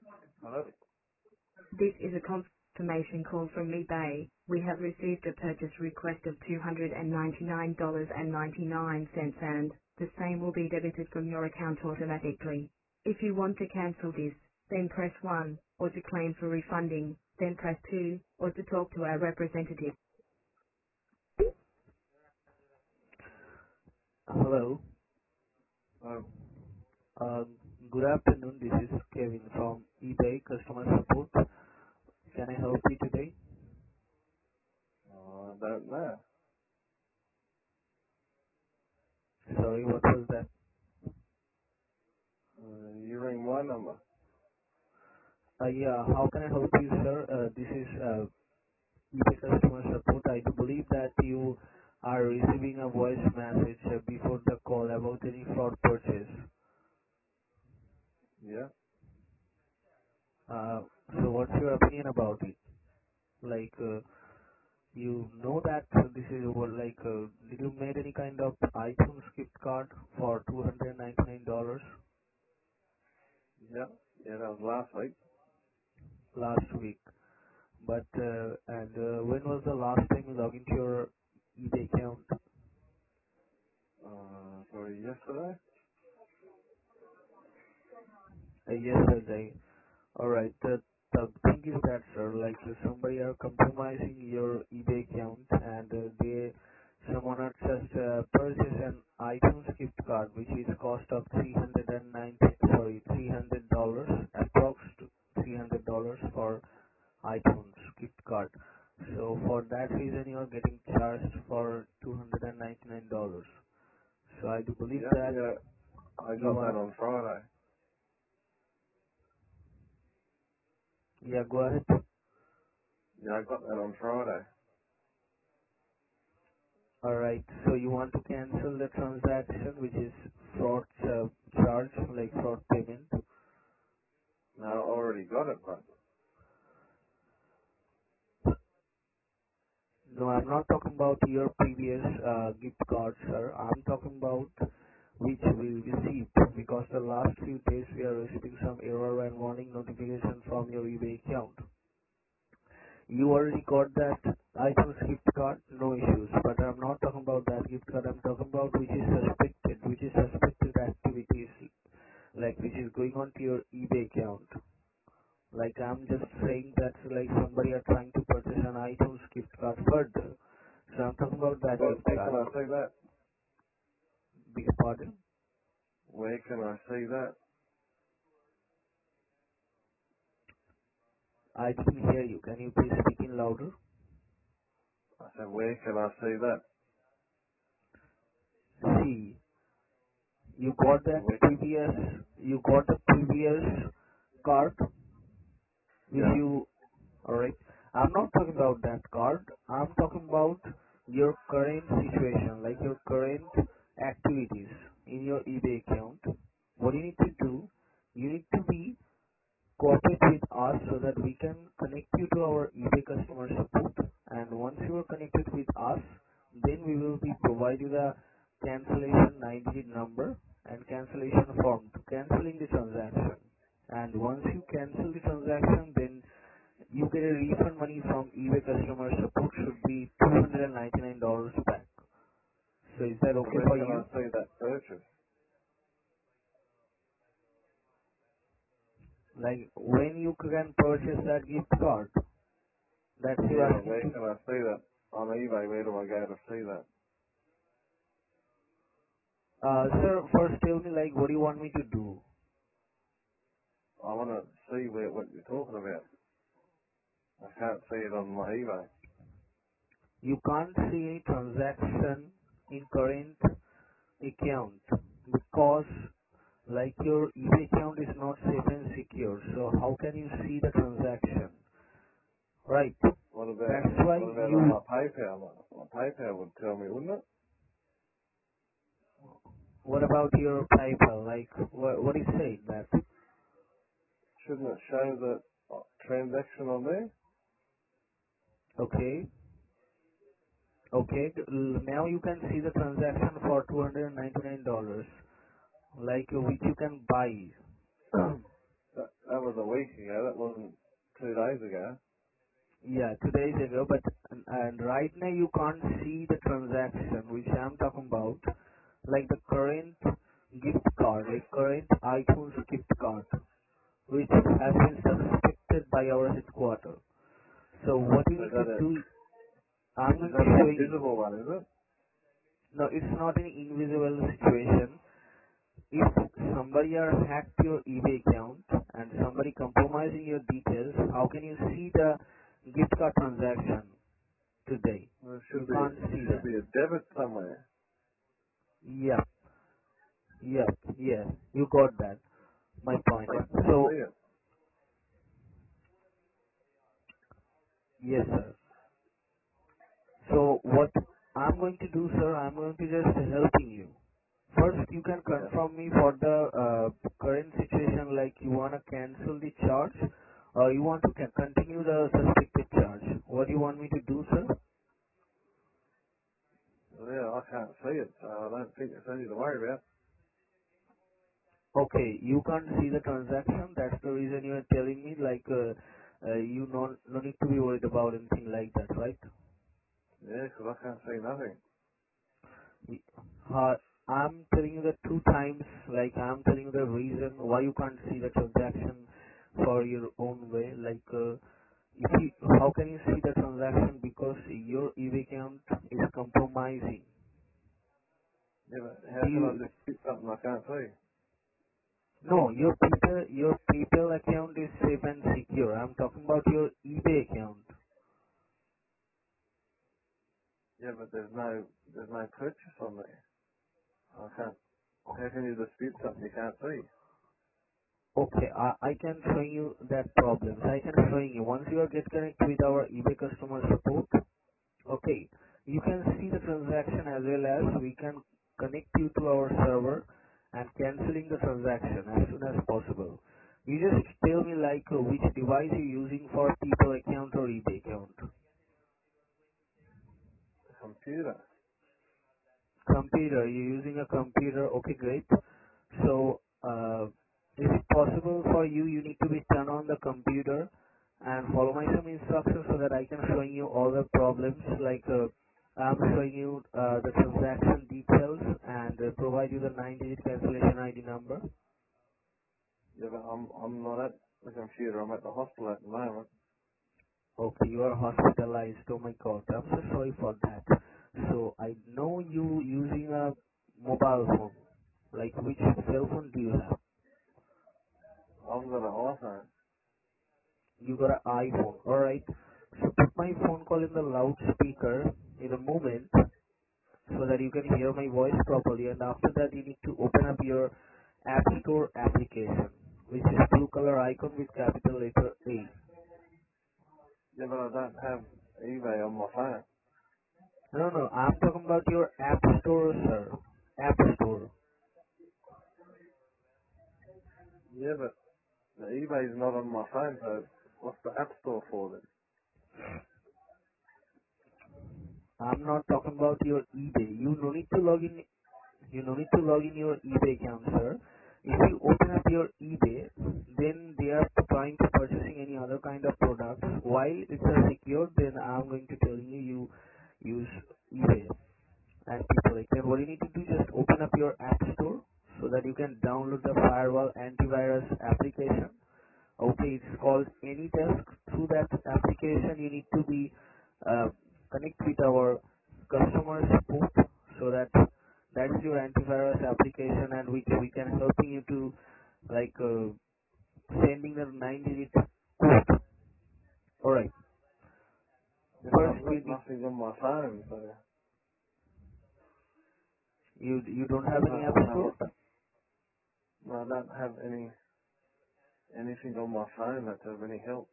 Hello? This is a confirmation call from eBay. We have received a purchase request of $299.99 and the same will be debited from your account automatically. If you want to cancel this, then press 1, or to claim for refunding, then press 2, or to talk to our representative. Hello. Oh, Um, Good afternoon. This is Kevin from eBay Customer Support. Can I help you today? I don't know. Sorry, what was that? You ring my number. Yeah, how can I help you, sir? This is eBay Customer Support. I do believe that you are receiving a voice message before the call about any fraud purchase. Yeah? Uh, so what's your opinion about it? Like, you know that this is did you made any kind of iTunes gift card for $299 Yeah? Yeah, that was last week. last week? When was the last time you logged into your eBay account? Sorry, yesterday? Yesterday. Alright, the thing is that, sir, somebody are compromising your eBay account and someone had just purchased an iTunes gift card which is cost of $300, approx $300 for iTunes gift card. So for that reason you are getting charged for $299. So I do believe Yeah, that yeah. I you got wanna, that on Friday. yeah, go ahead. Yeah, I got that on Friday. Alright, so you want to cancel the transaction which is fraud charge, like fraud payment? No, I already got it, but No, I'm not talking about your previous gift card, sir. I'm talking about which we received because the last few days we are receiving some error and warning notification from your eBay account. You already got that iTunes gift card, no issues. But I'm not talking about that gift card. I'm talking about which is suspected activities, like which is going on to your eBay account. Like I'm just saying that like somebody are trying to purchase an iTunes gift card further. So I'm talking about that where gift can card. I see that? Beg your pardon? Where can I see that? I didn't hear you. Can you please speak in louder? I said, where can I see that? See, Where? you got the previous card which Yeah? you Alright. I'm not talking about that card. I'm talking about your current situation, like your current activities in your eBay account. What you need to do, you need to be cooperate with us so that we can connect you to our eBay customer support. And once you are connected with us, then we will be provide you the cancellation 9-digit number and cancellation form to canceling the transaction. And once you cancel the transaction, then you get a refund money from eBay customer support should be $299 back. So is that So okay where for can I you? see that purchase? Like when you can purchase that gift card, that's you Yeah, but asking where to. can I see that? On eBay, where do I go to see that? Sir, first tell me like what do you want me to do? I want to see what you're talking about. I can't see it on my eBay. You can't see any transaction in current account because like your eBay account is not safe and secure. So how can you see the transaction? Right. That's why What about on you. my PayPal? My PayPal would tell me, wouldn't it? What about your PayPal? Like, what is saying that? Shouldn't it show the transaction on there? Okay, okay. Now you can see the transaction for $299, like which you can buy. That was a week ago. That wasn't 2 days ago. Yeah, 2 days ago, but and right now you can't see the transaction which I'm talking about, like the current gift card, like current iTunes gift card, which has been suspected by our headquarters. So what you So need to do, I'm is going to that an show you. invisible one, is it? No, it's not an invisible situation. If somebody are hacked your eBay account and somebody compromising your details, how can you see the gift card transaction today? Well, it You should be can't see should that. be a debit somewhere. Yep, yep, yeah. You got that. My point. But I can't So, see it. yes, sir. So what I'm going to do, sir, I'm going to just helping you. First, you can Yeah. confirm me for the current situation, like you want to cancel the charge or you want to continue the suspected charge. What do you want me to do, sir? Well, yeah, I can't see it, so I don't think it's anything to worry about. Okay, you can't see the transaction. That's the reason you are telling me, like, you no need to be worried about anything like that, right? Yeah, 'cause I can't see nothing. Uh, I'm telling you the two times, like I'm telling you the reason why you can't see the transaction for your own way. Like, if you, how can you see the transaction? Because your eBay account is compromising. Yeah, but Do how can I you? dispute something I can't see? No, your PayPal account is safe and secure. I'm talking about your eBay account. Yeah, but there's no purchase on there. I can't. How can you dispute something you can't see? Okay, I can show you that problems. I can show you once you are get connected with our eBay customer support. Okay. You can see the transaction as well as we can connect you to our server and canceling the transaction as soon as possible. You just tell me like which device you're using for people account or eBay account. The computer. Computer, you're using a computer. Okay, great. So, is it possible for you, you need to be turn on the computer and follow my some instructions so that I can show you all the problems like I'm showing you the transaction details and provide you the 9-digit cancellation ID number. Yeah, but I'm not at the computer. I'm at the hospital at the moment. Okay, you are hospitalized. Oh my god, I'm so sorry for that. So I know you using a mobile phone. Like which cell phone do you have? I've got an iPhone. You got an iPhone, alright. So put my phone call in the loudspeaker in a moment so that you can hear my voice properly, and after that you need to open up your App Store application, which is blue color icon with capital letter A. Yeah, but I don't have eBay on my phone. No, no, I'm talking about your App Store, sir. App Store. Yeah, but the eBay's not on my phone, so what's the App Store for then? I'm not talking about your eBay. You no need to log in. You no need to log in your eBay account, sir. If you open up your eBay, then they are trying to purchasing any other kind of products. While it's a secure, then I'm going to tell you you use eBay and people like that. What you need to do, just open up your app store so that you can download the firewall antivirus application. Okay, it's called AnyDesk. Through that application, you need to be connect with our customer support so that that is your antivirus application and which we can helping you to like sending the 9-digit code. All right. Yeah, but First, I've you got need nothing on my phone, so you don't have I any don't, app I don't know store. what the, I don't have anything on my phone that's of any help.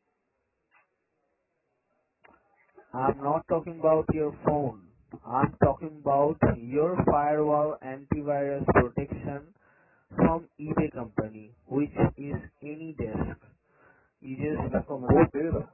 I'm not talking about your phone. I'm talking about your firewall antivirus protection from eBay company, which is AnyDesk. You Yeah, but just that's on the go. computer.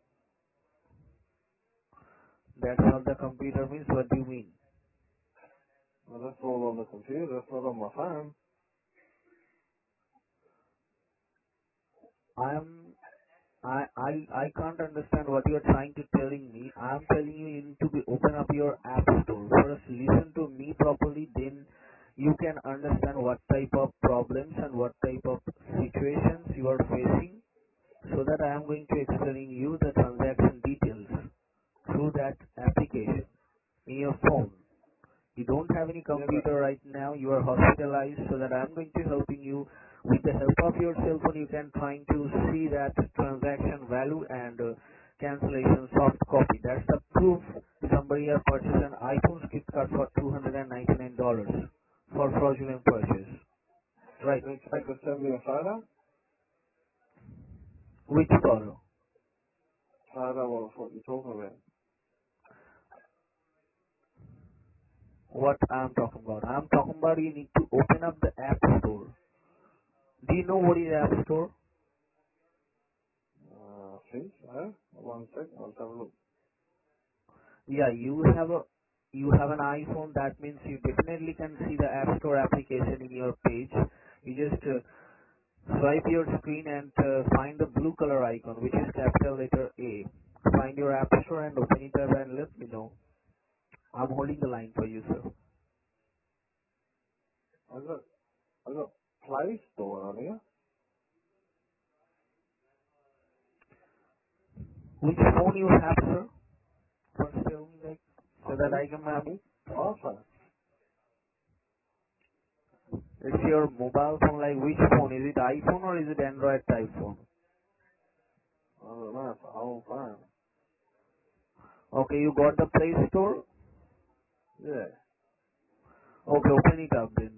That's what the computer means. What do you mean? Well, that's all on the computer. That's not on my phone. I'm I can't understand what you're trying to telling me. I'm telling you need to be open up your app store. First listen to me properly, then you can understand what type of problems and what type of situations you are facing, so that I am going to explain you the transaction details through that application in your phone. You don't have any Yeah, but computer right now, you are hospitalized, so that I'm going to helping you with the help of your cell phone. You can trying to see that transaction value and cancellation soft copy. That's the proof somebody has purchased an iPhone gift card for $299 for fraudulent purchase. Right. they take to send me a photo. Which photo? I don't know what you're talking about. What I'm talking about? I'm talking about you need to open up the App Store. Do you know what is App Store? I think so. One second, let's have a look. Yeah, you have an iPhone. That means you definitely can see the App Store application in your page. You just swipe your screen and find the blue color icon, which is capital letter A. Find your App Store and open it up and let me know. I'm holding the line for you, sir. I got Play Store on here. Which phone you have, sir? First tell me, like, I so that think, I can I have. think iPhone. It's your mobile phone. Like, which phone? Is it iPhone or is it Android type phone? I don't know, it's an old phone. Okay, you got the Play Store. Yeah, Okay, open it up then.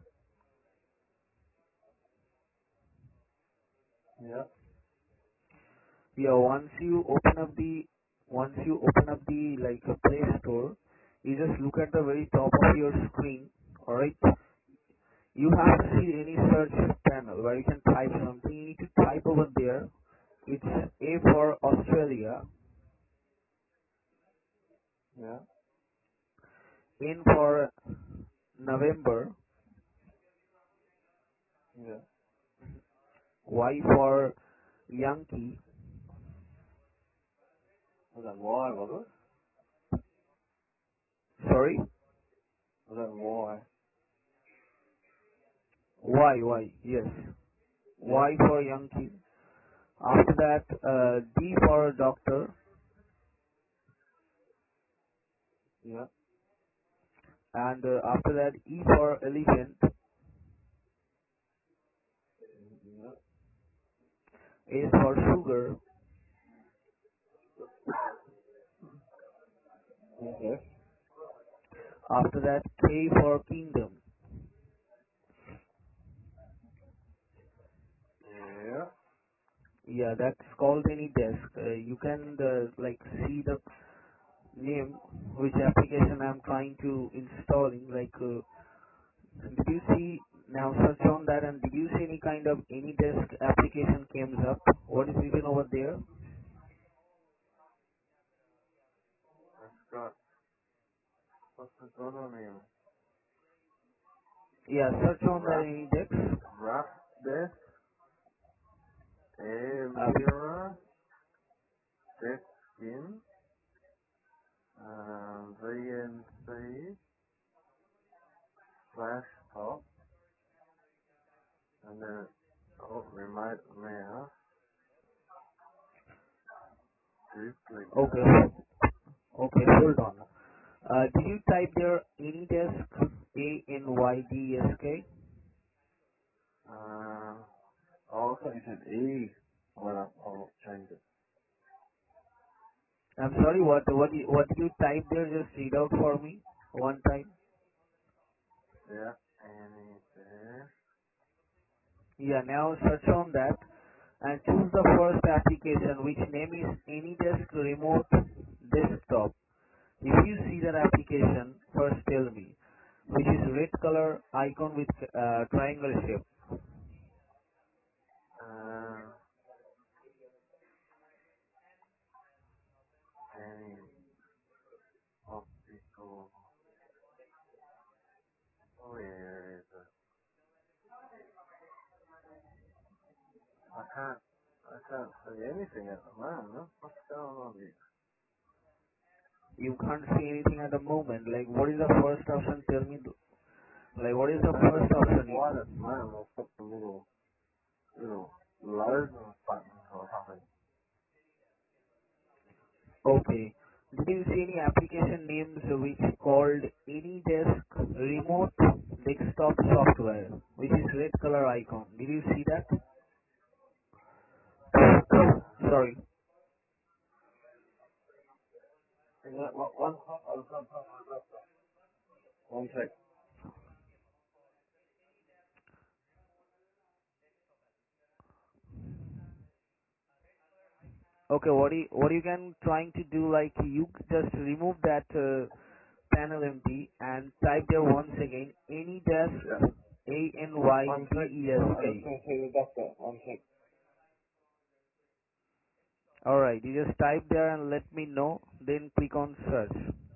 yeah, Yeah, once you open up the like Play Store, you just look at the very top of your screen. All right, you have to see any search panel where you can type something. You need to type over there. It's A for Australia, yeah, N for November, yeah. Y for Yankee. Was that Y, was it? Sorry, Was that Y? Y, yes, Yeah, Y for Yankee. After that, D for Doctor, yeah, and after that, E for Elephant, yeah. S for Sugar. Okay. After that, K for Kingdom. Yeah, Yeah, that's called any desk. You can like see the name which application I'm trying to installing. Like, did you see now? Search on that, and did you see any kind of any desk application comes up? What is written over there? it's got, what's it got on here? Yeah, search on that Wrap, any desk. wrap desk, air Uh, mirror, desk skin, VNC, flash top, and then, oh, remote mouse, okay, duplicate. okay, hold on. Did you type there AnyDesk? ANYDSK? Oh, I thought you said E. Well, I'll change it. I'm sorry, what did you type there? Just read out for me one time. Yeah, any there. Yeah, now search on that and choose the first application which name is AnyDesk Remote Desktop. If you see that application, first tell me, which is red color icon with triangle shape. Uh, any optical. Oh, yeah, it is. I can't. I can't see anything at the moment. What's going on here? You can't see anything at the moment. Like, what is the first option? Tell me. Like, what is the No, first there's option? one at the moment. There's some little loading buttons or something. Okay. Did you see any application names which called AnyDesk Remote Desktop Software, which is red color icon? Did you see that? Sorry. Yeah, one sec. One sec. Okay, what you can trying to do, like, you just remove that panel empty and type there once again Yeah. AnyDesk One sec. I'm just ANYDESK. going to see the doctor. One sec. Alright, you just type there and let me know, then click on search.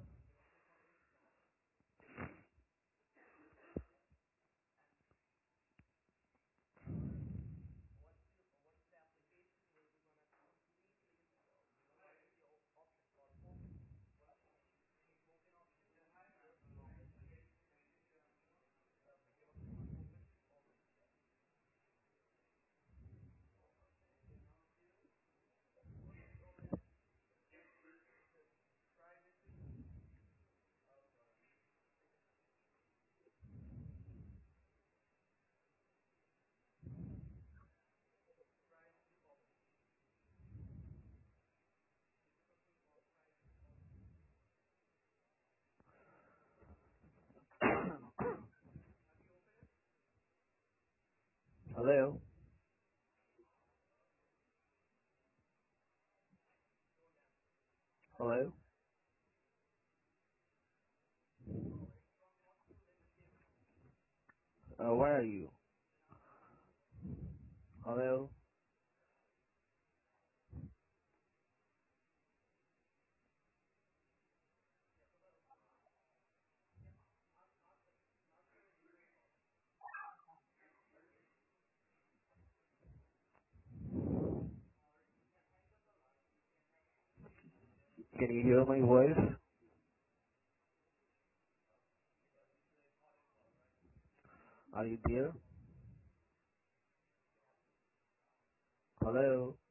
Hello? Hello? Where are you? Hello? Can you hear my voice? Are you there? Hello?